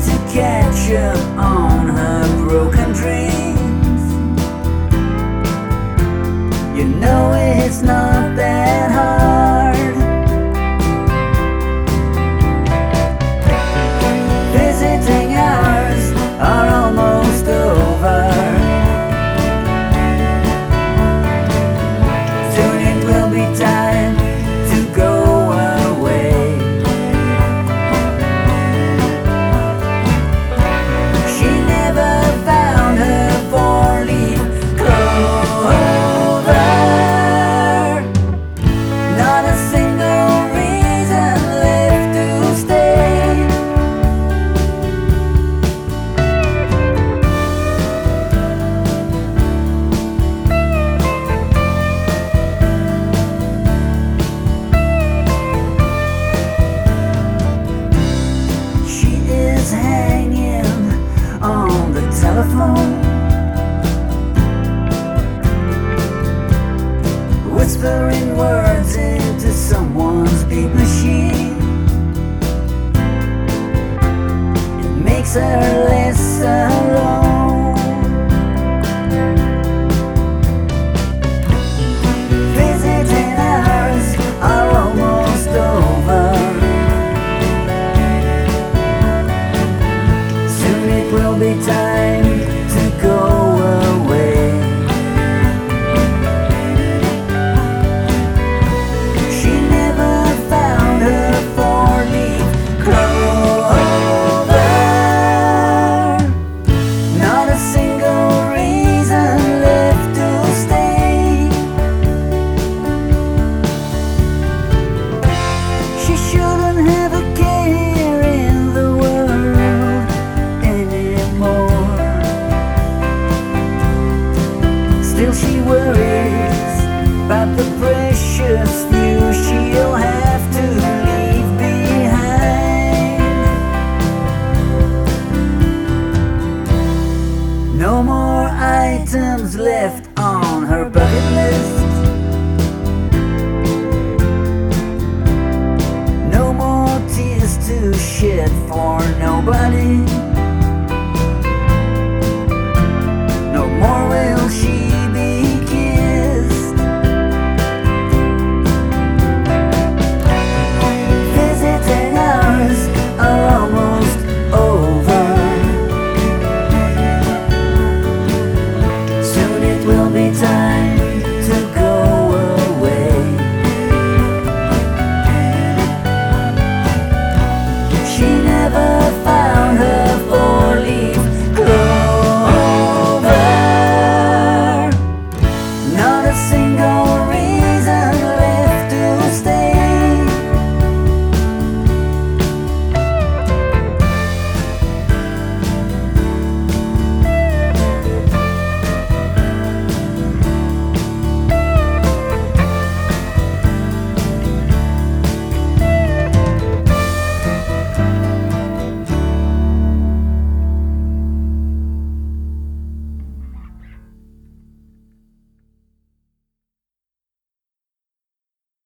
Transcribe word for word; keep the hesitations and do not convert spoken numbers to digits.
to catch up on her broken dreams. You know it's not that hard. Visiting hours are almost over. Soon it will be time to go away. She never found her four-leaf clover. Not a single reason left to stay. She is hanging on the telephone, whispering words into someone's beat machine. It makes her less alone. Visiting hours are almost over. Soon it will be time to go away. She never found her four-leaf clover. Not a single reason left to stay. She shouldn't have a care in the world anymore. Still she worries about the precious few she'll have to leave behind. No more items left on her bucket list. No more tears to shed for nobody. No more will